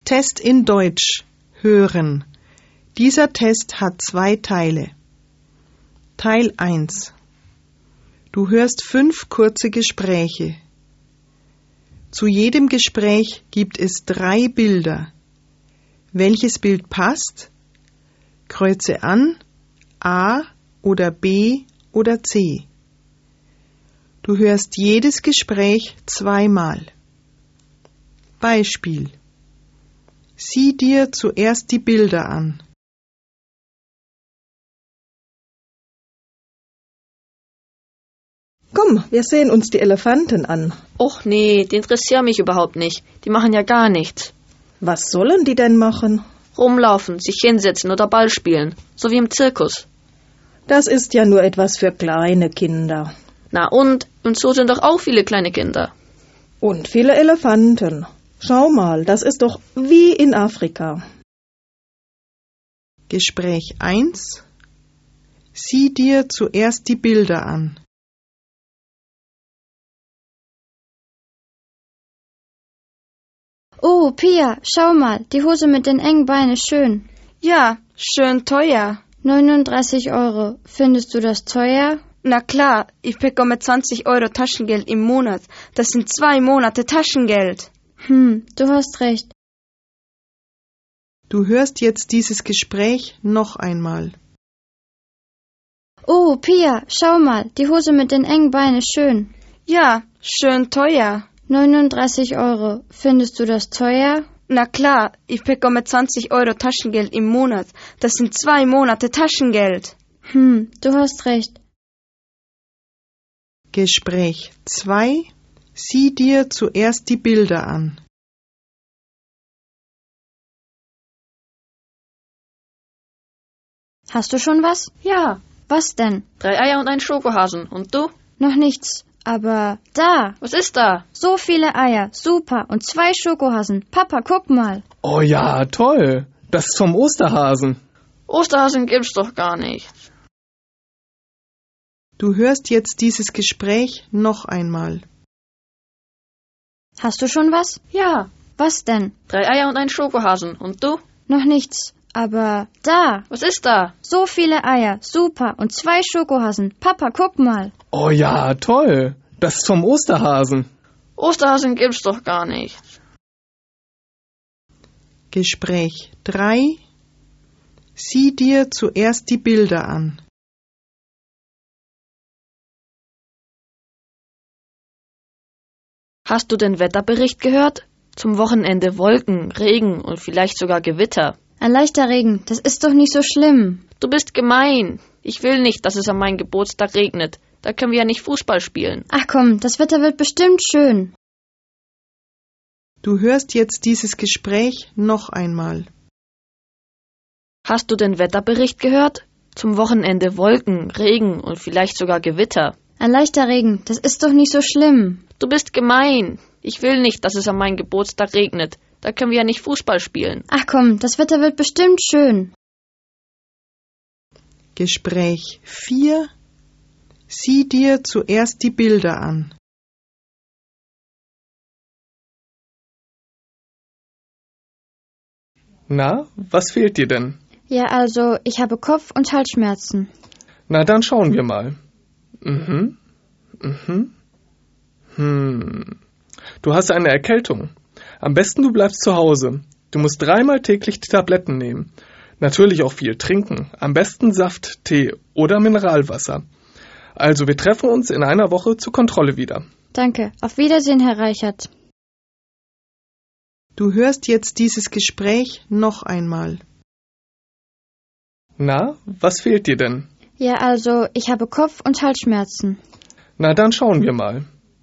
Test in Deutsch. Hören. Dieser Test hat 2 Teile. Teil 1. Du hörst 5 kurze Gespräche. Zu jedem Gespräch gibt es 3 Bilder. Welches Bild passt? Kreuze an, A oder B oder C. Du hörst jedes Gespräch 2-mal. Beispiel. Sieh dir zuerst die Bilder an. Komm, wir sehen uns die Elefanten an. Och nee, die interessieren mich überhaupt nicht. Die machen ja gar nichts. Was sollen die denn machen? Rumlaufen, sich hinsetzen oder Ball spielen. So wie im Zirkus. Das ist ja nur etwas für kleine Kinder. Na und? Im Zoo sind doch auch viele kleine Kinder. Und viele Elefanten. Schau mal, das ist doch wie in Afrika. Gespräch 1. Sieh dir zuerst die Bilder an. Oh, Pia, schau mal, die Hose mit den engen Beinen ist schön. Ja, schön teuer. 39 €. Findest du das teuer? Na klar, ich bekomme 20 € Taschengeld im Monat. Das sind 2 Monate Taschengeld. Du hast recht. Du hörst jetzt dieses Gespräch noch einmal. Oh, Pia, schau mal, die Hose mit den engen Beinen ist schön. Ja, schön teuer. 39 €. Findest du das teuer? Na klar, ich bekomme 20 € Taschengeld im Monat. Das sind 2 Monate Taschengeld. Du hast recht. Gespräch 2. Sieh dir zuerst die Bilder an. Hast du schon was? Ja, Was denn? 3 Eier und ein Schokohasen. Und du? Noch nichts. Aber da, Was ist da? so viele Eier, super, und 2 Schokohasen. Papa, guck mal. Oh ja, toll. Das ist vom Osterhasen. Osterhasen gibt's doch gar nicht. Du hörst jetzt dieses Gespräch noch einmal. Hast du schon was? Ja, Was denn? 3 Eier und ein Schokohasen. Und du? Noch nichts. Aber da, Was ist da? so viele Eier, super, und 2 Schokohasen. Papa, guck mal. Oh ja, toll. Das ist vom Osterhasen. Osterhasen gibt's doch gar nicht. Gespräch 3. Sieh dir zuerst die Bilder an. Hast du den Wetterbericht gehört? Zum Wochenende Wolken, Regen und vielleicht sogar Gewitter. Ein leichter Regen, das ist doch nicht so schlimm. Du bist gemein. Ich will nicht, dass es an meinem Geburtstag regnet. Da können wir ja nicht Fußball spielen. Ach komm, das Wetter wird bestimmt schön. Du hörst jetzt dieses Gespräch noch einmal. Hast du den Wetterbericht gehört? Zum Wochenende Wolken, Regen und vielleicht sogar Gewitter. Ein leichter Regen, das ist doch nicht so schlimm. Du bist gemein. Ich will nicht, dass es an meinem Geburtstag regnet. Da können wir ja nicht Fußball spielen. Ach komm, das Wetter wird bestimmt schön. Gespräch 4. Sieh dir zuerst die Bilder an. Na, was fehlt dir denn? Ja, also, ich habe Kopf- und Halsschmerzen. Na, dann schauen wir mal. Du hast eine Erkältung. Am besten du bleibst zu Hause. Du musst 3-mal täglich die Tabletten nehmen. Natürlich auch viel trinken. Am besten Saft, Tee oder Mineralwasser. Also, wir treffen uns in einer Woche zur Kontrolle wieder. Danke. Auf Wiedersehen, Herr Reichert. Du hörst jetzt dieses Gespräch noch einmal. Na, was fehlt dir denn? Ja, also, ich habe Kopf- und Halsschmerzen. Na, dann schauen wir mal.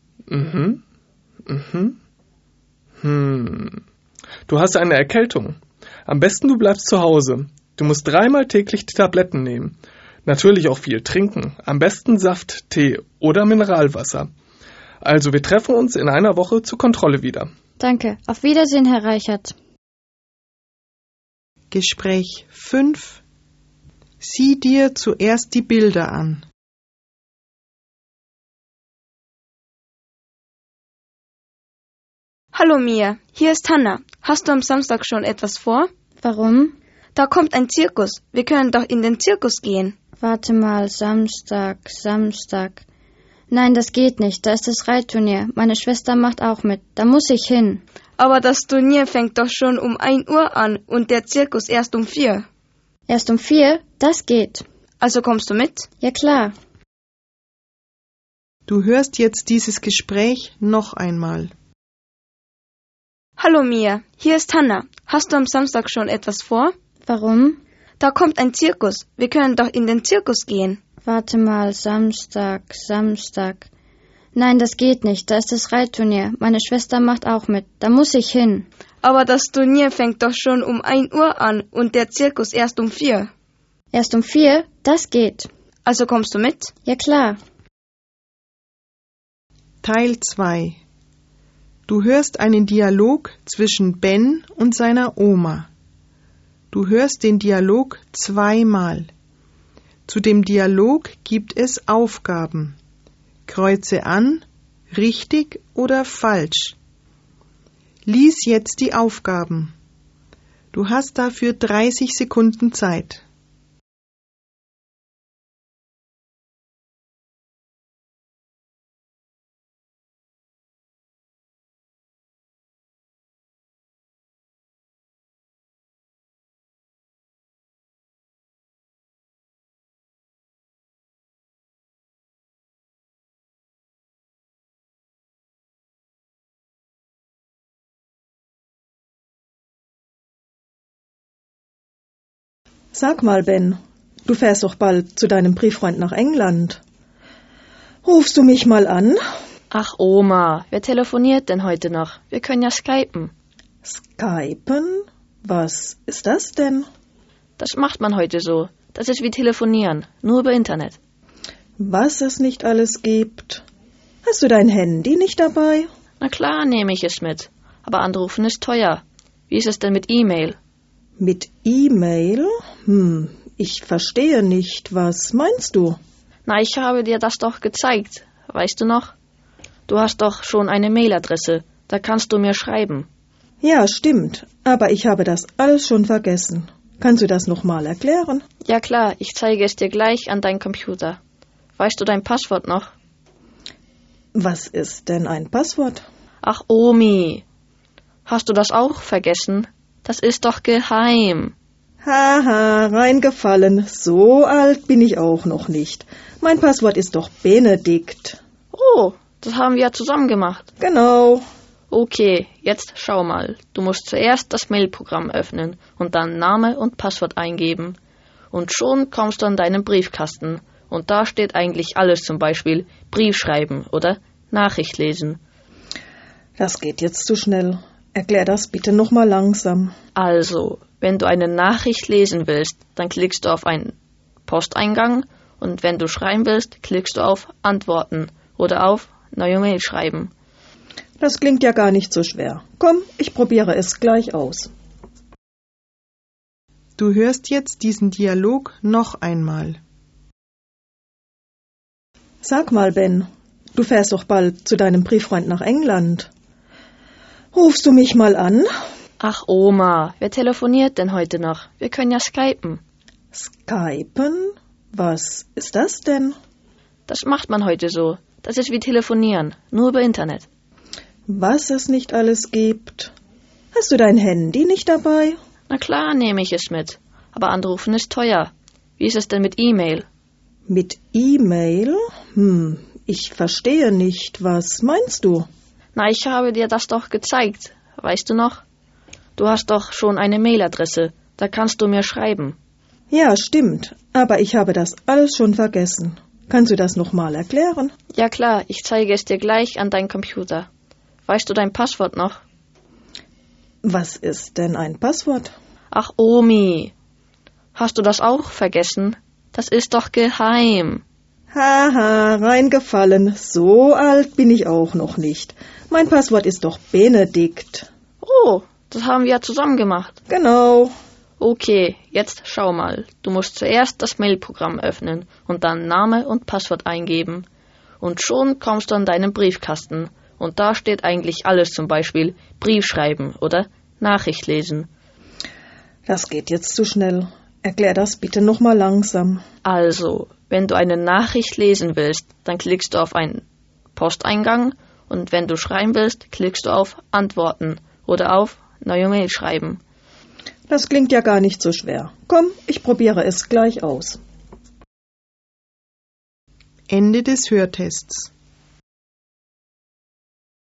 Du hast eine Erkältung. Am besten du bleibst zu Hause. Du musst 3-mal täglich die Tabletten nehmen. Natürlich auch viel trinken. Am besten Saft, Tee oder Mineralwasser. Also, wir treffen uns in einer Woche zur Kontrolle wieder. Danke. Auf Wiedersehen, Herr Reichert. Gespräch 5. Sieh dir zuerst die Bilder an. Hallo Mia, hier ist Hanna. Hast du am Samstag schon etwas vor? Warum? Da kommt ein Zirkus. Wir können doch in den Zirkus gehen. Warte mal, Samstag. Nein, das geht nicht. Da ist das Reitturnier. Meine Schwester macht auch mit. Da muss ich hin. Aber das Turnier fängt doch schon um 1 Uhr an und der Zirkus erst um 4. Erst um 4? Das geht. Also kommst du mit? Ja, klar. Du hörst jetzt dieses Gespräch noch einmal. Hallo Mia, hier ist Hanna. Hast du am Samstag schon etwas vor? Warum? Da kommt ein Zirkus. Wir können doch in den Zirkus gehen. Warte mal, Samstag. Nein, das geht nicht. Da ist das Reitturnier. Meine Schwester macht auch mit. Da muss ich hin. Aber das Turnier fängt doch schon um 1 Uhr an und der Zirkus erst um 4. Erst um 4? Das geht. Also kommst du mit? Ja, klar. Teil 2. Du hörst einen Dialog zwischen Ben und seiner Oma. Du hörst den Dialog 2-mal. Zu dem Dialog gibt es Aufgaben. Kreuze an, richtig oder falsch. Lies jetzt die Aufgaben. Du hast dafür 30 Sekunden Zeit. Sag mal, Ben, du fährst doch bald zu deinem Brieffreund nach England. Rufst du mich mal an? Ach Oma, wer telefoniert denn heute noch? Wir können ja skypen. Skypen? Was ist das denn? Das macht man heute so. Das ist wie telefonieren, nur über Internet. Was es nicht alles gibt. Hast du dein Handy nicht dabei? Na klar nehme ich es mit. Aber anrufen ist teuer. Wie ist es denn mit E-Mail? Mit E-Mail? Ich verstehe nicht. Was meinst du? Na, ich habe dir das doch gezeigt. Weißt du noch? Du hast doch schon eine Mailadresse. Da kannst du mir schreiben. Ja, stimmt. Aber ich habe das alles schon vergessen. Kannst du das nochmal erklären? Ja klar, ich zeige es dir gleich an deinem Computer. Weißt du dein Passwort noch? Was ist denn ein Passwort? Ach Omi, hast du das auch vergessen? Das ist doch geheim. Haha, reingefallen. So alt bin ich auch noch nicht. Mein Passwort ist doch Benedikt. Oh, das haben wir ja zusammen gemacht. Genau. Okay, jetzt schau mal. Du musst zuerst das Mailprogramm öffnen und dann Name und Passwort eingeben. Und schon kommst du an deinen Briefkasten. Und da steht eigentlich alles, zum Beispiel Brief schreiben oder Nachricht lesen. Das geht jetzt zu schnell. Erklär das bitte nochmal langsam. Also, wenn du eine Nachricht lesen willst, dann klickst du auf einen Posteingang und wenn du schreiben willst, klickst du auf Antworten oder auf Neue Mail schreiben. Das klingt ja gar nicht so schwer. Komm, ich probiere es gleich aus. Du hörst jetzt diesen Dialog noch einmal. Sag mal, Ben, du fährst doch bald zu deinem Brieffreund nach England. Rufst du mich mal an? Ach Oma, wer telefoniert denn heute noch? Wir können ja skypen. Skypen? Was ist das denn? Das macht man heute so. Das ist wie telefonieren, nur über Internet. Was es nicht alles gibt. Hast du dein Handy nicht dabei? Na klar nehme ich es mit. Aber anrufen ist teuer. Wie ist es denn mit E-Mail? Mit E-Mail? Ich verstehe nicht. Was meinst du? Na, ich habe dir das doch gezeigt. Weißt du noch? Du hast doch schon eine Mailadresse. Da kannst du mir schreiben. Ja, stimmt. Aber ich habe das alles schon vergessen. Kannst du das nochmal erklären? Ja klar, ich zeige es dir gleich an deinem Computer. Weißt du dein Passwort noch? Was ist denn ein Passwort? Ach Omi, hast du das auch vergessen? Das ist doch geheim. Haha, reingefallen. So alt bin ich auch noch nicht. Mein Passwort ist doch Benedikt. Oh, das haben wir ja zusammen gemacht. Genau. Okay, jetzt schau mal. Du musst zuerst das Mailprogramm öffnen und dann Name und Passwort eingeben. Und schon kommst du an deinen Briefkasten. Und da steht eigentlich alles, zum Beispiel Brief schreiben oder Nachricht lesen. Das geht jetzt zu schnell. Erklär das bitte nochmal langsam. Also, wenn du eine Nachricht lesen willst, dann klickst du auf einen Posteingang und wenn du schreiben willst, klickst du auf Antworten oder auf Neue Mail schreiben. Das klingt ja gar nicht so schwer. Komm, ich probiere es gleich aus. Ende des Hörtests.